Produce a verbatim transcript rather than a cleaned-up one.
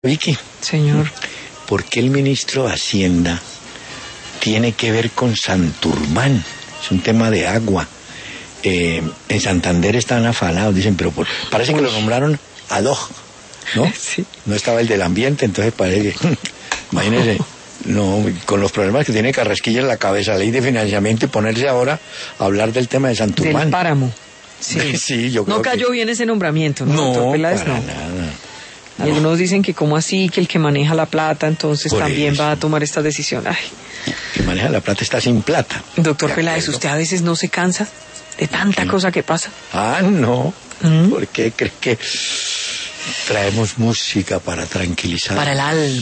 Vicky. Señor. ¿Por qué el ministro de Hacienda tiene que ver con Santurbán? Es un tema de agua. Eh, en Santander están afanados, dicen, pero por, parece que lo nombraron ad hoc, ¿no? Sí. No estaba el del ambiente, entonces parece que, imagínense, no, con los problemas que tiene Carrasquilla en la cabeza, ley de financiamiento, y ponerse ahora a hablar del tema de Santurbán. Del páramo. Sí, sí, yo creo no cayó que... bien ese nombramiento, ¿no? No, doctor Peláez, para no. nada. Algunos dicen que como así, que el que maneja la plata entonces Por también eso. va a tomar esta decisión. Ay, Que maneja la plata está sin plata. doctor ¿De Peláez, acuerdo? ¿usted a veces no se cansa de tanta Sí. cosa que pasa? Ah, no. ¿Mm? ¿Por qué crees que traemos música para tranquilizar? Para el alma.